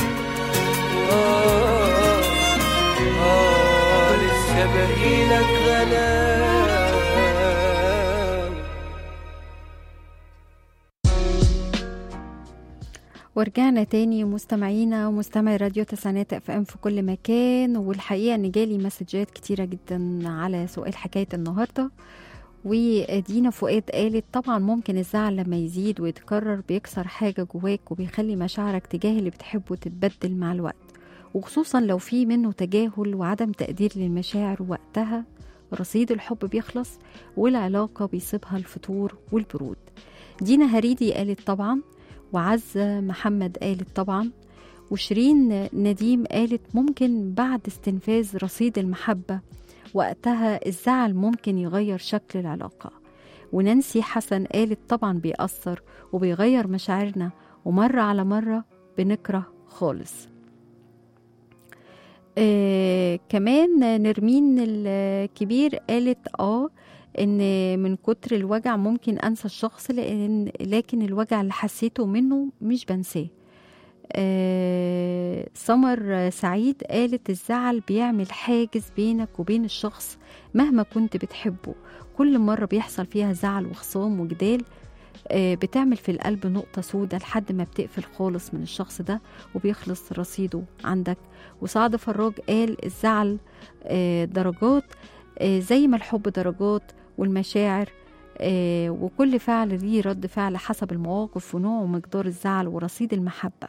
آه آه لسه باقيلك غلاوة. ورجعنا تاني مستمعينا ومستمعي راديو تسعينات اف ام في كل مكان. والحقيقة ان جالي مسجات كتيرة جدا على سؤال حكاية النهاردة. ودينا فؤاد قالت طبعا ممكن الزعل لما يزيد ويتكرر بيكسر حاجة جواك وبيخلي مشاعرك تجاه اللي بتحبه تتبدل مع الوقت، وخصوصا لو في منه تجاهل وعدم تقدير للمشاعر، وقتها رصيد الحب بيخلص والعلاقة بيصيبها الفتور والبرود. دينا هريدي قالت طبعا، وعزة محمد قالت طبعا، وشيرين نديم قالت ممكن بعد استنفاذ رصيد المحبة وقتها الزعل ممكن يغير شكل العلاقة. ونانسي حسن قالت طبعا بيأثر وبيغير مشاعرنا ومرة على مرة بنكره خالص. آه كمان نرمين الكبير قالت اه ان من كتر الوجع ممكن انسى الشخص، لان لكن الوجع اللي حسيته منه مش بنساه. آه سمر سعيد قالت الزعل بيعمل حاجز بينك وبين الشخص مهما كنت بتحبه، كل مرة بيحصل فيها زعل وخصام وجدال آه بتعمل في القلب نقطة سودة لحد ما بتقفل خالص من الشخص ده وبيخلص رصيده عندك. وسعد فراج قال الزعل آه درجات آه زي ما الحب درجات، والمشاعر آه وكل فعل ليه رد فعل حسب المواقف ونوع ومقدار الزعل ورصيد المحبة.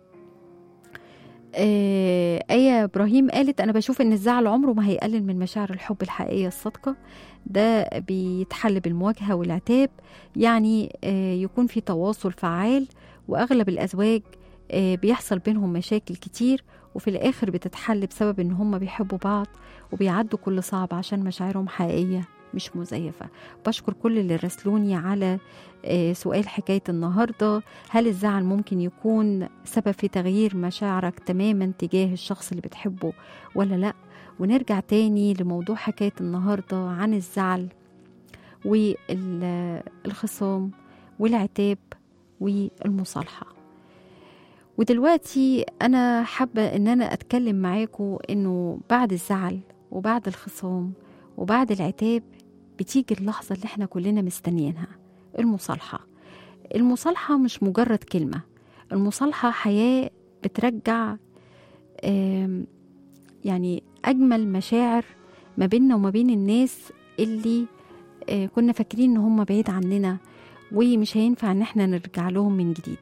آه آية إبراهيم قالت أنا بشوف إن الزعل عمره ما هيقلل من مشاعر الحب الحقيقية الصادقة، ده بيتحل بالمواجهة والعتاب، يعني آه يكون في تواصل فعال. وأغلب الأزواج آه بيحصل بينهم مشاكل كتير وفي الآخر بتتحل بسبب إن هم بيحبوا بعض وبيعدوا كل صعب عشان مشاعرهم حقيقية مش مزيفة. بشكر كل اللي راسلوني على سؤال حكاية النهاردة، هل الزعل ممكن يكون سبب في تغيير مشاعرك تماما تجاه الشخص اللي بتحبه ولا لا؟ ونرجع تاني لموضوع حكاية النهاردة عن الزعل والخصام والعتاب والمصالحة. ودلوقتي أنا حابة أن أنا أتكلم معاكم أنه بعد الزعل وبعد الخصام وبعد العتاب بتيجي اللحظة اللي احنا كلنا مستنيينها، المصالحة. المصالحة مش مجرد كلمة، المصالحة حياة بترجع يعني أجمل مشاعر ما بيننا وما بين الناس اللي كنا فاكرين ان هم بعيد عننا ومش هينفع ان احنا نرجع لهم من جديد.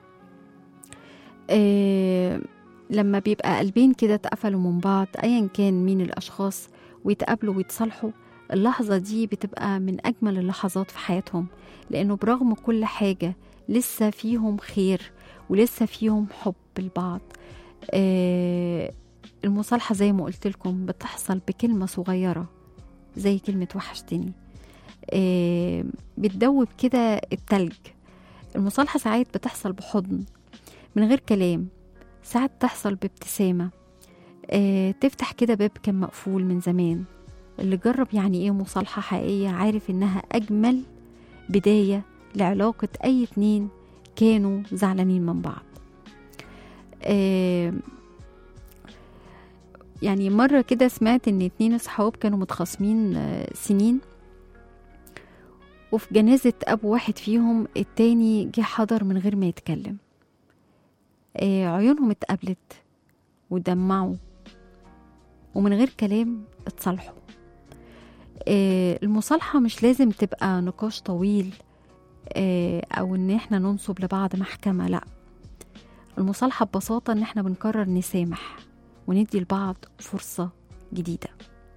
لما بيبقى قلبين كده اتقفلوا من بعض ايا كان مين الاشخاص ويتقابلوا ويتصالحوا، اللحظة دي بتبقى من أجمل اللحظات في حياتهم، لأنه برغم كل حاجة لسه فيهم خير ولسه فيهم حب لبعض. آه المصالحة زي ما قلت لكم بتحصل بكلمة صغيرة زي كلمة وحشتني، آه بتدوب كده التلج. المصالحة ساعات بتحصل بحضن من غير كلام، ساعات تحصل بابتسامة آه تفتح كده باب كان مقفول من زمان. اللي جرب يعني ايه مصالحة حقيقية عارف انها اجمل بداية لعلاقة اي اتنين كانوا زعلانين من بعض. آه يعني مرة كده سمعت ان اتنين اصحاب كانوا متخاصمين آه سنين، وفي جنازة ابو واحد فيهم التاني جه حضر من غير ما يتكلم. آه عيونهم اتقابلت ودمعوا ومن غير كلام اتصالحوا. آه المصالحة مش لازم تبقى نقاش طويل آه او ان احنا ننصب لبعض محكمة، لا، المصالحة ببساطة ان احنا بنقرر نسامح وندي لبعض فرصة جديدة.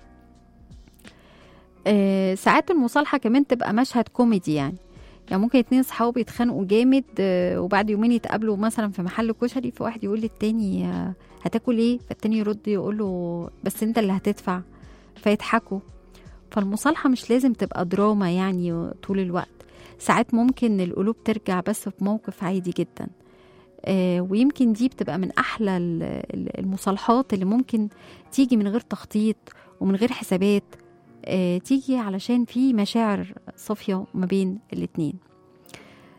آه ساعات المصالحة كمان تبقى مشهد كوميدي، يعني يعني ممكن اتنين صحاب يتخانقوا جامد آه وبعد يومين يتقابلوا مثلا في محل كشري، فواحد يقول للتاني آه هتاكل ايه، فالتاني يرد يقول له بس انت اللي هتدفع، فيضحكوا. فالمصالحة مش لازم تبقى دراما يعني طول الوقت، ساعات ممكن القلوب ترجع بس في موقف عادي جدا. آه ويمكن دي بتبقى من أحلى المصالحات اللي ممكن تيجي من غير تخطيط ومن غير حسابات، آه تيجي علشان في مشاعر صافية ما بين الاتنين.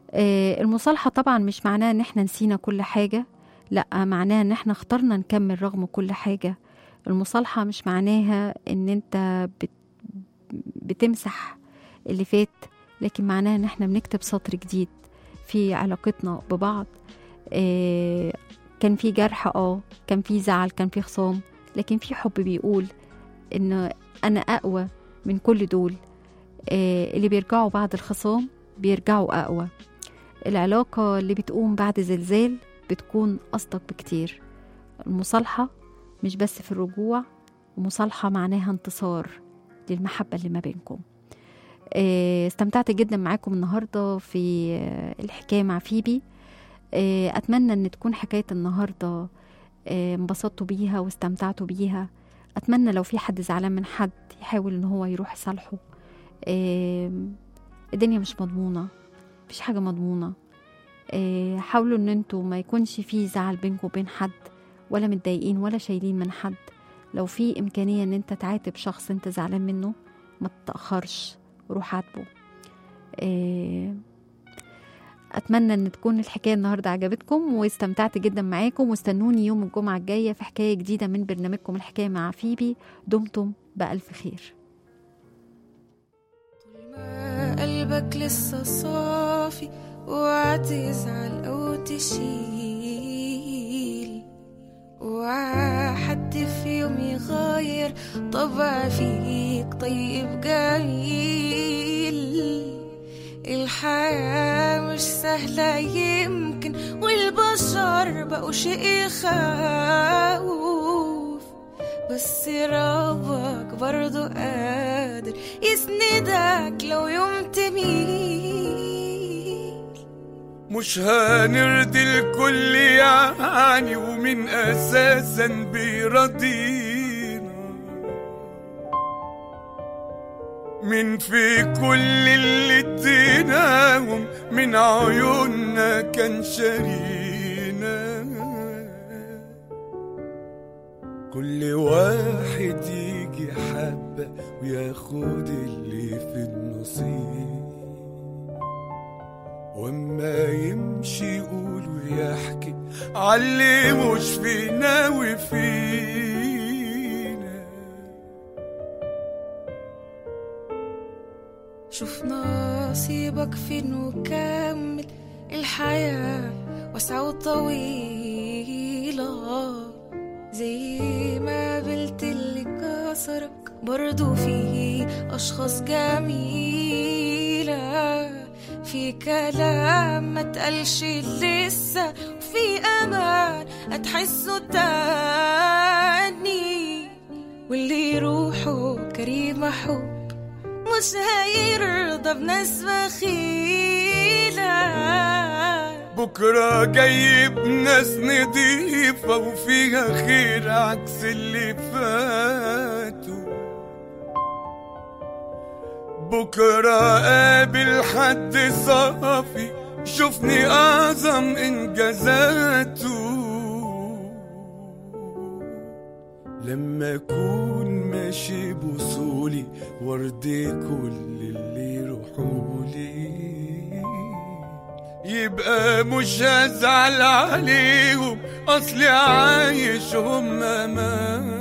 آه، المصالحة طبعا مش معناها ان احنا نسينا كل حاجة، لا، معناها ان احنا اخترنا نكمل رغم كل حاجة. المصالحة مش معناها ان انت بت بتمسح اللي فات، لكن معناها ان احنا بنكتب سطر جديد في علاقتنا ببعض. آه، كان في جرح، اه كان في زعل، كان في خصام، لكن في حب بيقول ان انا اقوى من كل دول. آه، اللي بيرجعوا بعد الخصام بيرجعوا اقوى. العلاقة اللي بتقوم بعد زلزال بتكون أصدق بكتير. المصالحة مش بس في الرجوع، المصالحة معناها انتصار للمحبة اللي ما بينكم. آه، استمتعت جدا معاكم النهاردة في آه، الحكاية مع فيبي. آه، أتمنى أن تكون حكاية النهاردة آه، انبسطتوا بيها واستمتعتوا بيها. أتمنى لو في حد زعلان من حد يحاول أن هو يروح يصالحه. آه، الدنيا مش مضمونة، مفيش حاجة مضمونة. آه، حاولوا ان انتوا ما يكونش في زعل بينكم وبين حد، ولا متضايقين ولا شايلين من حد. لو في إمكانية ان انت تعاتب شخص انت زعلان منه، ما تتأخرش، روح عاتبه. آه، أتمنى أن تكون الحكاية النهاردة عجبتكم واستمتعت جدا معاكم، واستنوني يوم الجمعة الجاية في حكاية جديدة من برنامجكم الحكاية مع فيبي. دمتم بألف خير. طول ما قلبك لسه صافي وهتزعل أو تشيل، وحد في يوم يغير طبع فيك طيب جميل. الحياة مش سهلة يمكن، والبشر بقوا شيء يخوف، بس ربك برضو قادر يسندك لو يوم تميل. مش هنرضي الكل يعني، ومن أساسا بيرضينا من في كل اللي اديناهم من عيوننا كان شارينا. كل واحد يجي حبة وياخد اللي في النصيب، وما يمشي يقول ويحكي عاللي مش فينا وفينا. شوف نصيبك فين وكمل، الحياة واسعة وطويلة. زي ما قابلت اللي كسرك برضو في أشخاص جميلة. في كلام ما تقلش لسه، وفي أمان هتحسه تاني. واللي يروحه كريم حب مش هيرضى بناس بخيلة. بكرة جاي بناس نضيفة وفيها خير عكس اللي فاتوا. بكرة قابل حد صافي شوفني أعظم إنجازاته. لما أكون ماشي بوصولي وردي كل اللي يروحولي، يبقى مش هزعل عليهم أصلي عايش هم ما